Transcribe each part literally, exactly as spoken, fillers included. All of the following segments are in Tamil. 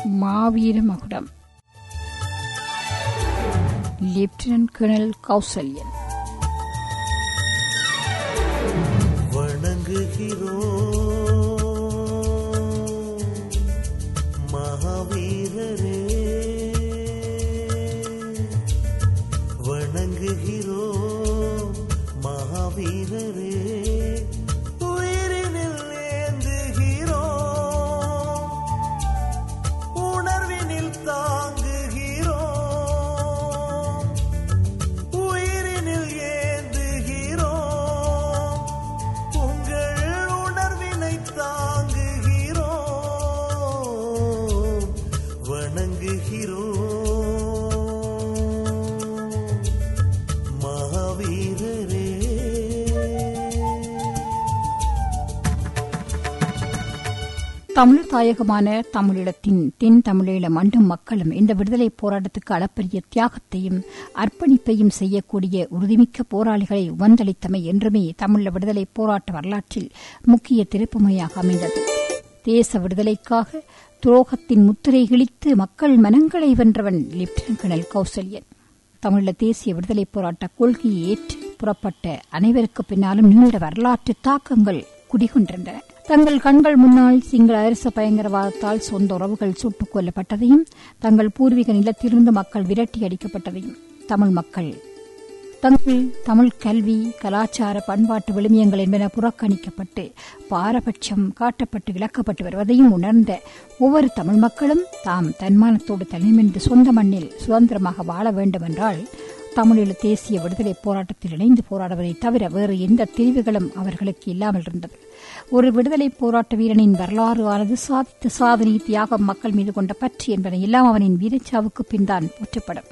மாவீர மகுடம் லெப்டினன்ட் கர்னல் கௌசல்யன். வணங்குகிறோம் மகாவீரரே, வணங்குகிறோம் மகாவீரரே, உயிரினில் ஏந்துகிறோம், உணர்வினில் தாங்குகிறோம், உயிரினில் ஏந்துகிறோம், உங்கள் உணர்வினை தாங்குகிறோம், வணங்குகிறோம் மகாவீரரே. தமிழ் தாயகமான தமிழீழத்தின் தென் தமிழீழ மண்டும் மக்களும் இந்த விடுதலை போராட்டத்துக்கு அளப்பரிய தியாகத்தையும் அர்ப்பணிப்பையும் செய்யக்கூடிய உறுதிமிக்க போராளிகளை உவந்தளித்தமை என்றுமே தமிழ் விடுதலை போராட்ட வரலாற்றில் முக்கிய திருப்புமுனையாக அமைந்தது. தேச விடுதலைக்காக துரோகத்தின் முத்திரை கிழித்து மக்கள் மனங்களை வென்றவன் லெப்டினன்ட் கர்னல் கௌசல்யன். தமிழ தேசிய விடுதலை போராட்ட கொள்கையை ஏற்று புறப்பட்ட அனைவருக்கு பின்னாலும் நீண்ட வரலாற்று தாக்கங்கள் குடிகொண்டிருந்தன. தங்கள் கண்கள் முன்னால் சிங்கள அரச பயங்கரவாதத்தால் சொந்த உறவுகள் சுட்டுக் கொல்லப்பட்டதையும், தங்கள் பூர்வீக நிலத்திலிருந்து மக்கள் விரட்டி அடிக்கப்பட்டதையும், தமிழ் மக்கள் தங்கள் தமிழ் கல்வி கலாச்சார பண்பாட்டு விழுமியங்கள் என்பன புறக்கணிக்கப்பட்டு பாரபட்சம் காட்டப்பட்டு விளக்கப்பட்டு வருவதையும் உணர்ந்த ஒவ்வொரு தமிழ் மக்களும் தாம் தன்மானத்தோடு தனிமிருந்து சொந்த மண்ணில் சுதந்திரமாக வாழ வேண்டும் என்றால் தமிழீழ தேசிய விடுதலை போராட்டத்தில் இணைந்து போராடுவதை தவிர வேறு எந்த தெரிவுகளும் அவர்களுக்கு இல்லாமல் இருந்தது. ஒரு விடுதலை போராட்ட வீரனின் வரலாறு ஆனது சாதித்த சாதனை, தியாகம், மக்கள் மீது கொண்ட பற்று என்பதை எல்லாம் அவனின் வீரச்சாவுக்கு பின்தான் போற்றப்படும்.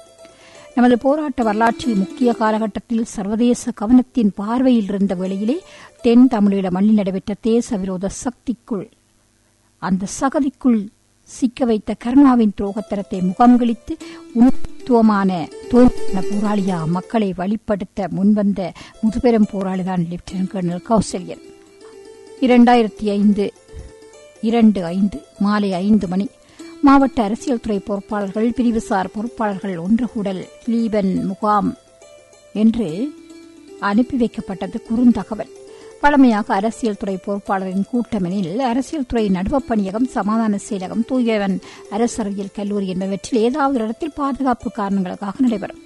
நமது போராட்ட வரலாற்றில் முக்கிய காலகட்டத்தில் சர்வதேச கவனத்தின் பார்வையில் இருந்த வேளையிலே தென் தமிழீழ மண்ணில் நடைபெற்ற தேச விரோத சக்திக்குள் அந்த சகதிக்குள் சிக்க வைத்த கருணாவின் துரோகத்தரத்தை முகம்களித்து உணர்த்துவமான தோல்வியான போராளியா மக்களை வழிப்படுத்த முன்வந்த முதுபெரும் போராளிதான் லெப்டினன்ட் கர்னல் கௌசல்யன். இரண்டாயிரத்தி ஐந்து இரண்டு ஐந்து மாலை ஐந்து மணி மாவட்ட அரசியல் துறை பொறுப்பாளர்கள், பிரிவுசார் பொறுப்பாளர்கள் ஒன்று கூடல் லீபன் முகாம் என்று அனுப்பி வைக்கப்பட்டது குறுந்தகவல். பழமையாக அரசியல் துறை பொறுப்பாளரின் கூட்டமெனில் அரசியல் துறை நடுவப் பணியகம், சமாதான செயலகம், தூயவன் அரசறிவியல் கல்லூரி என்பவற்றில் ஏதாவது இடத்தில் பாதுகாப்பு காரணங்களுக்காக நடைபெறும்.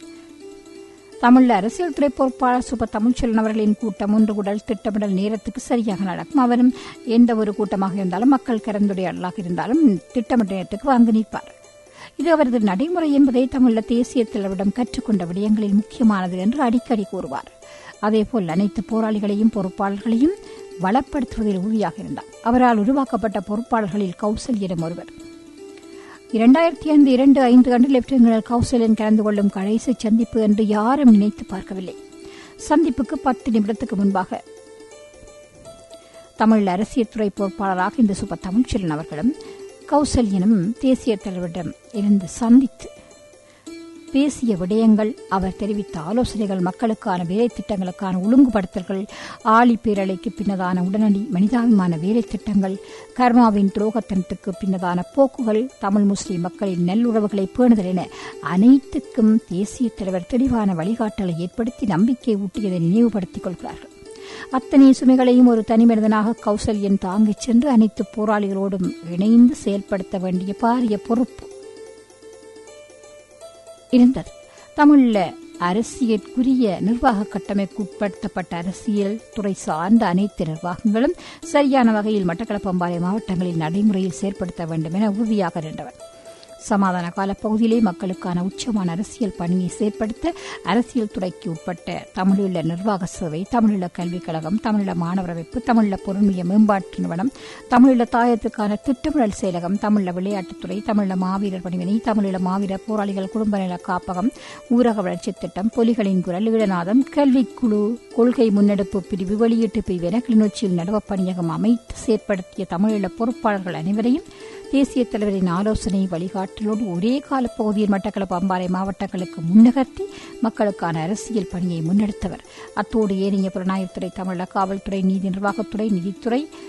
தமிழ் அரசியல் துறை பொறுப்பாளர் சுப தமிழ்ச்செல்வன் அவர்களின் கூட்டம் ஒன்று கூடல் திட்டமிடல் நேரத்துக்கு சரியாக நடக்கும். அவரும் எந்த ஒரு கூட்டமாக இருந்தாலும், மக்கள் கலந்துரையாடலாக இருந்தாலும் திட்டமிட்ட நேரத்துக்கு வந்து நிற்பார். இது அவரது நடைமுறை என்பதை தமிழ் தேசிய தலைவரிடம் கற்றுக்கொண்ட விடயங்களில் முக்கியமானது என்று அடிக்கடி கூறுவார். அதேபோல் அனைத்து போராளிகளையும் பொறுப்பாளர்களையும் வளப்படுத்துவதில் உறுதியாக இருந்தார். அவரால் உருவாக்கப்பட்ட பொறுப்பாளர்களில் கௌசல்யனும் ஒருவர். இரண்டாயிரத்தி ஐந்து இரண்டு ஐந்து ஆண்டு லெப்டினன்ட் கர்னல் கௌசல்யன் கலந்து கொள்ளும் கடைசி சந்திப்பு என்று யாரும் நினைத்து பார்க்கவில்லை. சந்திப்புக்கு பத்து நிமிடத்துக்கு முன்பாக தமிழ் அரசியல் துறை பொறுப்பாளராக இந்த சுப தமிழ்ச்செல்வன் அவர்களும் கௌசல்யனும் தேசிய தலைவரிடம் இருந்து சந்தித்து பேசிய விடயங்கள், அவர் தெரிவித்த ஆலோசனைகள், மக்களுக்கான வேலை திட்டங்களுக்கான ஒழுங்குபடுத்தல்கள், ஆழி பேரலைக்கு பின்னதான உடனடி மனிதாபிமான வேலை திட்டங்கள், கருணாவின் துரோகத்தனத்துக்கு பின்னதான போக்குகள், தமிழ் முஸ்லிம் மக்களின் நல்லுறவுகளை பேணுதல் என அனைத்துக்கும் தேசிய தலைவர் தெளிவான வழிகாட்டலை ஏற்படுத்தி நம்பிக்கை ஊட்டியதை நினைவுபடுத்திக் கொள்கிறார்கள். அத்தனை சுமைகளையும் ஒரு தனிமனிதனாக கௌசல்யன் தாங்கிச் சென்று அனைத்து போராளிகளோடும் இணைந்து செயல்படுத்த வேண்டிய பாரிய பொறுப்பு இருந்தது. தமிழ அரசியலுக்குரிய நிர்வாக கட்டமைப்பு உட்படுத்தப்பட்ட அரசியல் துறை சார்ந்த அனைத்து நிர்வாகங்களும் சரியான வகையில் மட்டக்களப்பு, அம்பாறை மாவட்டங்களில் நடைமுறையில் செயற்படுத்த வேண்டும் என உறுதியாக இருந்தவர். சமாதான காலப்பகுதியிலே மக்களுக்கான உச்சமான அரசியல் பணியை செயற்படுத்த அரசியல் துறைக்கு உட்பட்ட தமிழீழ நிர்வாக சேவை, தமிழீழ கல்விக் கழகம், தமிழீழ மாணவர் அமைப்பு, தமிழீழ பொருண்மைய மேம்பாட்டு நிறுவனம், தமிழீழ தாயத்துக்கான திட்டமிடல் செயலகம், தமிழீழ விளையாட்டுத்துறை, தமிழீழ மாவீரர் பணிவினை, தமிழீழ மாவீரர் போராளிகள் குடும்ப நல காப்பகம், ஊரக வளர்ச்சித் திட்டம், புலிகளின் குரல், ஈழநாதம், கல்விக்குழு, கொள்கை முன்னெடுப்பு பிரிவு, வெளியீட்டு பிரிவு என கிளிநொச்சியில் நடுவப் பணியகம் அமைத்து செயற்படுத்திய தமிழீழ பொறுப்பாளர்கள் அனைவரையும் தேசிய தலைவரின் ஆலோசனை வழிகாட்டலோடு ஒரே காலப்பகுதியில் மட்டக்களப்பு, அம்பாறை மாவட்டங்களுக்கு முன்னகர்த்தி மக்களுக்கான அரசியல் பணியை முன்னெடுத்தவர். அத்தோடு ஏனைய புலனாய்வுத்துறை, தமிழக காவல்துறை, நீதி நிர்வாகத்துறை, நிதித்துறை,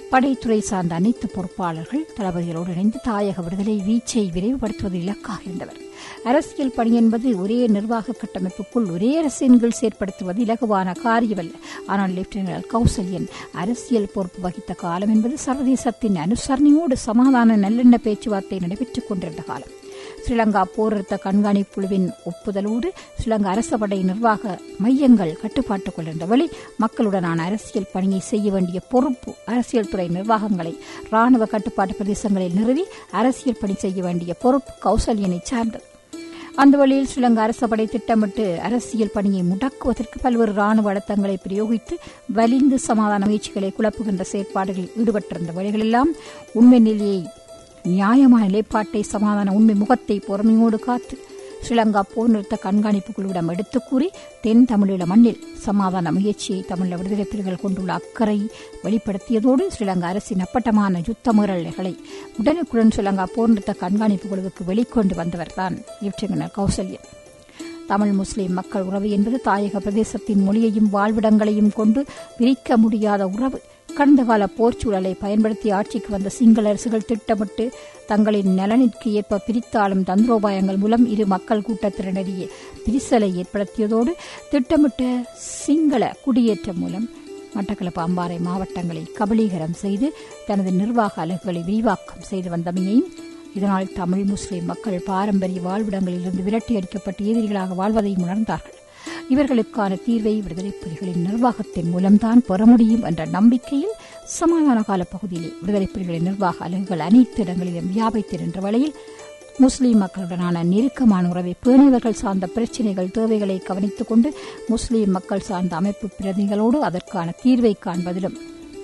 படைத்துறை சார்ந்த அனைத்து பொறுப்பாளர்கள் தளபதிகளோடு இணைந்து தாயக விடுதலை வீச்சை விரைவுபடுத்துவது இலக்காக இருந்தவர். அரசியல் பணி என்பது ஒரே நிர்வாக கட்டமைப்புக்குள் ஒரே அரசின் கீழ் செயற்படுத்துவது இலகுவான காரியமல்ல. ஆனால் லெப்டினல் கௌசல்யன் அரசியல் பொறுப்பு வகித்த காலம் என்பது சர்வதேசத்தின் அனுசரணையோடு சமாதான நல்லெண்ண பேச்சுவார்த்தை நடைபெற்றுக் கொண்டிருந்த காலம். ஸ்ரீலங்கா போர்நிறுத்த கண்காணிப்பு குழுவின் ஒப்புதலோடு ஸ்ரீலங்கா அரச படை நிர்வாக மையங்கள் கட்டுப்பாட்டுக்குள் இருந்த வழி மக்களுடனான அரசியல் பணியை செய்ய வேண்டிய பொறுப்பு அரசியல் துறை நிர்வாகங்களை ராணுவ கட்டுப்பாட்டு பிரதேசங்களில் நிறுவி அரசியல் பணி செய்ய வேண்டிய பொறுப்பு கௌசல்யனை சார்ந்தது. அந்த வழியில் ஸ்ரீலங்கா அரச படை திட்டமிட்டு அரசியல் பணியை முடக்குவதற்கு பல்வேறு ராணுவ அழுத்தங்களை பிரயோகித்து வலிந்து சமாதான முயற்சிகளை குழப்புகின்ற செயற்பாடுகளில் ஈடுபட்டிருந்த வழிகளெல்லாம் உண்மை நிலையை நியாயமான நிலைப்பாட்டை சமாதான உண்மை முகத்தை பொறுமையோடு காத்து ஸ்ரீலங்கா போர் நிறுத்த கண்காணிப்பு குழுவிடம் எடுத்துக் கூறி தென் தமிழீழ மண்ணில் சமாதான முயற்சியை தமிழ் விடுதலை புலிகள் கொண்டுள்ள அக்கறை வெளிப்படுத்தியதோடு ஸ்ரீலங்கா அரசின் அப்பட்டமான யுத்த முரல்களை உடனுக்குடன் ஸ்ரீலங்கா போர் நிறுத்த கண்காணிப்பு குழுவுக்கு வெளிக்கொண்டு வந்தவர்தான் லெப்டினன்ட் கௌசல்யன். தமிழ் முஸ்லிம் மக்கள் உறவு என்பது தாயக பிரதேசத்தின் மொழியையும் வாழ்விடங்களையும் கொண்டு பிரிக்க முடியாத உறவு. கடந்த கால போர்ச்சூழலை பயன்படுத்தி ஆட்சிக்கு வந்த சிங்கள அரசுகள் திட்டமிட்டு தங்களின் நலனிற்கு ஏற்ப பிரித்தாளும் தந்திரோபாயங்கள் மூலம் இரு மக்கள் கூட்டத்தினரிடையே விரிசலை ஏற்படுத்தியதோடு திட்டமிட்ட சிங்கள குடியேற்றம் மூலம் மட்டக்களப்பு அம்பாறை மாவட்டங்களை கபலீகரம் செய்து தனது நிர்வாக அலகுகளை விரிவாக்கம் செய்து வந்தமையையும் இதனால் தமிழ் முஸ்லிம் மக்கள் பாரம்பரிய வாழ்விடங்களிலிருந்து விரட்டியடிக்கப்பட்டு எதிரிகளாக வாழ்வதையும் உணர்ந்தார்கள். இவர்களுக்கான தீர்வை விடுதலை புலிகளின் நிர்வாகத்தின் மூலம்தான் பெற முடியும் என்ற நம்பிக்கையில் சமாதான கால பகுதியிலே விடுதலை புலிகளின் நிர்வாக அலகுகள் அனைத்து இடங்களிலும் வியாபித்து நின்ற வழியில் முஸ்லீம் மக்களுடனான நெருக்கமான உறவை பேணியவர்கள் சார்ந்த பிரச்சினைகள் தேவைகளை கவனித்துக் கொண்டு முஸ்லீம் மக்கள் சார்ந்த அமைப்பு பிரதிகளோடு அதற்கான தீர்வை காண்பதிலும்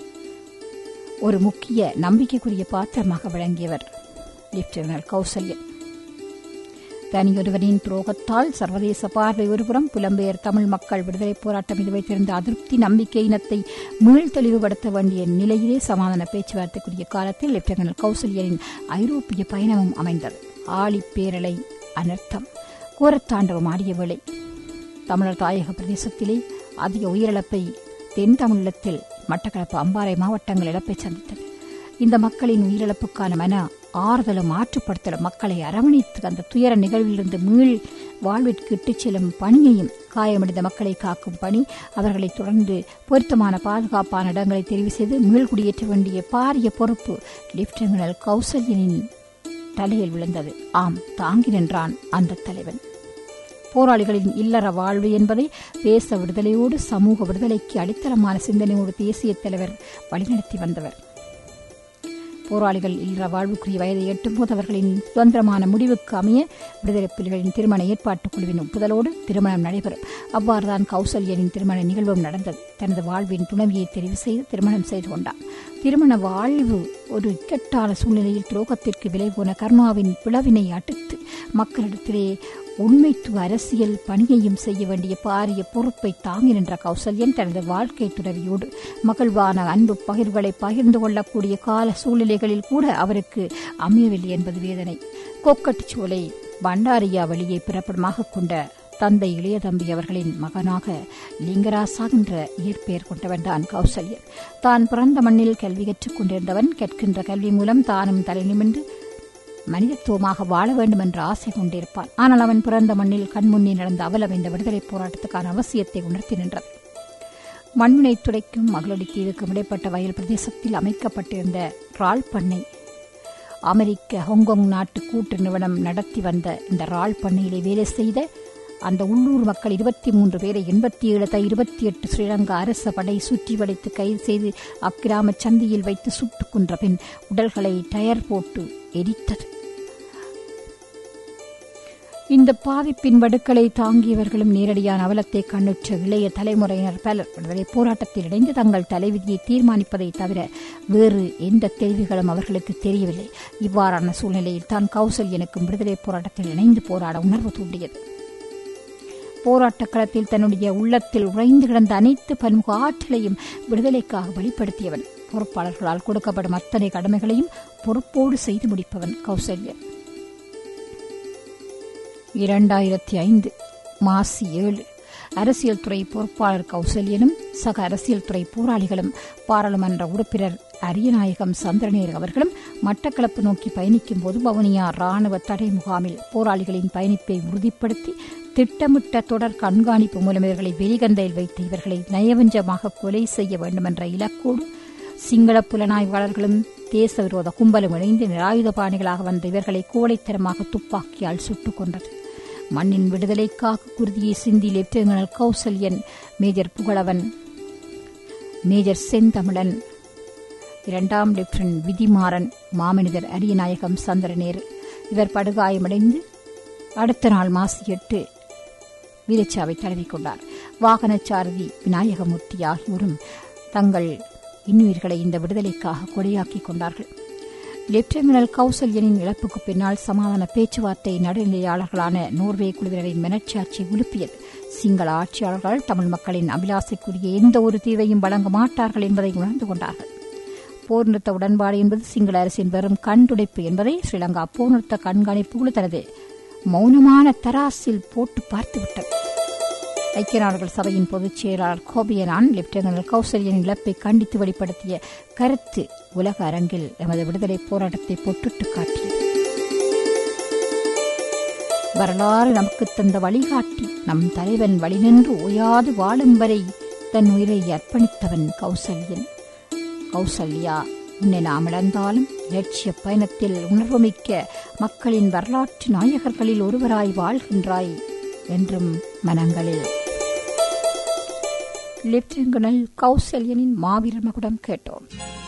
ஒரு முக்கிய நம்பிக்கைக்குரிய பாத்திரமாக விளங்கியவர் லெப்டினன்ட் கௌசல்யன். தனியொருவரின் துரோகத்தால் சர்வதேச பார்வை ஒருபுறம் புலம்பெயர் தமிழ் மக்கள் விடுதலை போராட்டம் இது வைத்திருந்த அதிருப்தி நம்பிக்கை இனத்தை மீள் தெளிவுபடுத்த வேண்டிய நிலையிலே சமாதான பேச்சுவார்த்தைக்குரிய காலத்தில் லெப்டினன்ட் கௌசல்யனின் ஐரோப்பிய பயணமும் அமைந்தது. ஆழிப்பேரலை அனர்த்தம் கோரத்தாண்டவம் ஆடிய வேளை தமிழர் தாயக பிரதேசத்திலே அதிக உயிரிழப்பை தென் தமிழகத்தில் மட்டக்களப்பு அம்பாறை மாவட்டங்கள் இழப்பை சந்தித்தது. இந்த மக்களின் உயிரிழப்புக்கான மன ஆறுதலும் ஆற்றுப்படுத்தலும் மக்களை அரவணைத்து அந்த துயர நிகழ்விலிருந்து மீள் வாழ்விற்கு இட்டுச் செல்லும் பணியையும் காயமடைந்த மக்களை காக்கும் பணி அவர்களை தொடர்ந்து பொருத்தமான பாதுகாப்பான இடங்களை தெரிவு செய்து மீள்குடியேற்ற வேண்டிய பாரிய பொறுப்பு லெப்டினன்ட் கௌசல்யனின் தலையில் விழுந்தது. ஆம், தாங்கி நின்றான் அந்த தலைவன். போராளிகளின் இல்லற வாழ்வு என்பதை தேச விடுதலையோடு சமூக விடுதலைக்கு அடித்தளமான சிந்தனையோடு தேசிய தலைவர் வழிநடத்தி வந்தவர். போராளிகள் இல்லற வாழ்வுக்குரிய வயதை எட்டும் போது அவர்களின் சுதந்திரமான முடிவுக்கு அமைய விடுதலை புலிகளின் திருமண ஏற்பாட்டுக் குழுவின் ஒப்புதலோடு திருமணம் நடைபெறும். அவ்வாறுதான் கௌசல்யனின் திருமண நிகழ்வும் நடந்தது. தனது வாழ்வின் துணைவியை தெரிவு செய்து திருமணம் செய்து கொண்டார். திருமண வாழ்வு ஒரு இக்கட்டான சூழ்நிலையில் துரோகத்திற்கு விலை போன கருணாவின் பிளவினை அடுத்து மக்களிடத்திலே உண்மைத்துவ அரசியல் பணியையும் செய்ய வேண்டிய பாரிய பொறுப்பை தாங்கி நின்ற கௌசல்யன் தனது வாழ்க்கை துறவியோடு மகிழ்வான அன்பு பகிர்வுகளை பகிர்ந்து கொள்ளக்கூடிய கால சூழ்நிலைகளில் கூட அவருக்கு அமையவில்லை என்பது வேதனை. கொக்கட்டுச்சோலை பண்டாரியா வழியை பிறப்பிடமாக கொண்ட தந்தை இளைய தம்பி அவர்களின் மகனாக லிங்கராசா என்ற இயற்பெயர் கொண்டவன்தான் கௌசல்யன். தான் பிறந்த மண்ணில் கல்வி கற்றுக் கொண்டிருந்தவன் கற்கின்ற கல்வி மூலம் தானும் தலை நிமிர்ந்து மனிதத்துவமாக வாழ வேண்டும் என்ற ஆசை கொண்டிருப்பான். ஆனால் அவன் பிறந்த மண்ணில் கண்முன்னே நடந்த அவலம் இந்த விடுதலை போராட்டத்துக்கான அவசியத்தை உணர்த்தி நின்றது. மண்முனை துறைக்கும் மகளடி தீவுக்கும் இடைப்பட்ட வயல் பிரதேசத்தில் அமைக்கப்பட்டிருந்த ரால் பண்ணை அமெரிக்க ஹாங்காங் நாட்டு கூட்டு நிறுவனம் நடத்தி வந்த இந்த ரால் பண்ணையிலே வேலை செய்த அந்த உள்ளூர் மக்கள் இருபத்தி மூன்று பேரை எண்பத்தி ஏழு இருபத்தி எட்டு ஸ்ரீலங்கா அரச படை சுற்றி வளைத்து கைது செய்து அக்கிராம சந்தியில் வைத்து சுட்டுக் கொன்ற பின் உடல்களை டயர் போட்டு எரித்தது. இந்த பாதிப்பின் வடுக்களை தாங்கியவர்களும் நேரடியான அவலத்தை கண்ணுற்ற இளைய தலைமுறையினர் பலர் விடுதலை போராட்டத்தில் இணைந்து தங்கள் தலைவிதியை தீர்மானிப்பதை தவிர வேறு எந்த தெரிவுகளும் அவர்களுக்கு தெரியவில்லை. இவ்வாறான சூழ்நிலையில் தான் கௌசல்யனுக்கும் விடுதலை போராட்டத்தில் இணைந்து போராட உணர்வு தூண்டியது. போராட்ட களத்தில் தன்னுடைய உள்ளத்தில் உறைந்து கிடந்த அனைத்து பன்முக ஆற்றலையும் விடுதலைக்காக வெளிப்படுத்தியவன். பொறுப்பாளர்களால் கொடுக்கப்படும் அத்தனை கடமைகளையும் பொறுப்போடு செய்து முடிப்பவன் கௌசல்யன். இரண்டாயிரத்தி ஐந்து மாசி ஏழு அரசியல் துறை பொறுப்பாளர் கௌசல்யனும் சக அரசியல் துறை போராளிகளும் பாராளுமன்ற உறுப்பினர் அரியநாயகம் சந்திரநேர் அவர்களும் மட்டக்களப்பு நோக்கி பயணிக்கும் போது வவுனியா ராணுவ தடை முகாமில் போராளிகளின் பயணிப்பை உறுதிப்படுத்தி திட்டமிட்ட தொடர் கண்காணிப்பு மூலம் இவர்களை வெளிகந்தையில் வைத்து இவர்களை நயவஞ்சமாக கொலை செய்ய வேண்டுமென்ற இலக்கோடு சிங்கள புலனாய்வாளர்களும் தேச விரோத கும்பலும் இணைந்து நிராயுதபாணிகளாக வந்த இவர்களை கோழைத்தனமாக துப்பாக்கியால் சுட்டுக் கொண்டது. மண்ணின் விடுதலைக்காக குருதியை சிந்தி lieutenant Kausalyan, major Pugazhavan, major Senthamizhan, இரண்டாம் லெப்டினன்ட் விதிமாறன், மாமனிதர் அரியநாயகம் சந்திரநேர் இவர் படுகாயமடைந்து அடுத்த நாள் மாசி எட்டு வீரச்சாவை தழுவிக்கொண்டார். வாகனச்சாரதி விநாயகமூர்த்தி ஆகியோரும் தங்கள் இன்னுயிர்களை இந்த விடுதலைக்காக கொடையாக்கிக் கொண்டார்கள். லெப்டினன்ட் கௌசல்யனின் இழப்புக்கு பின்னால் சமாதான பேச்சுவார்த்தை நடுநிலையாளர்களான நோர்வே குழுவினரின் மனச்சாட்சியை உலுப்பியது. சிங்கள ஆட்சியாளர்கள் தமிழ் மக்களின் அபிலாசைக்குரிய எந்த ஒரு தீர்வையும் வழங்க மாட்டார்கள் என்பதை உணர்ந்து கொண்டார்கள். போர் நிறுத்த உடன்பாடு என்பது சிங்கள அரசின் வெறும் கண்டுடைப்பு என்பதை ஸ்ரீலங்கா போர் நிறுத்த கண்காணிப்பு குழு தனது மௌனமான தராசில் போட்டு பார்த்துவிட்டது. ஐக்கிய நாடுகள் சபையின் பொதுச் செயலாளர் கோபியனான் லெப்டினன்ட் கௌசல்யனின் இழப்பை கண்டித்து வெளிப்படுத்திய கருத்து உலக அரங்கில் எமது விடுதலை போராட்டத்தை பொட்டுட்டு காட்டியது. வரலாறு நமக்கு தந்த வழிகாட்டி, நம் தலைவன் வழிநின்று ஓயாது வாழும் வரை தன் உயிரை அர்ப்பணித்தவன் கௌசல்யன். கௌசல்யா, உன்னை நாம் இழந்தாலும் இலட்சிய பயணத்தில் உணர்வுமிக்க மக்களின் வரலாற்று நாயகர்களில் ஒருவராய் வாழ்கின்றாய் என்றும் மனங்களில். லெப்டினன்ட் கௌசல்யனின் மாவீரர் மகுடம் கேட்டோம்.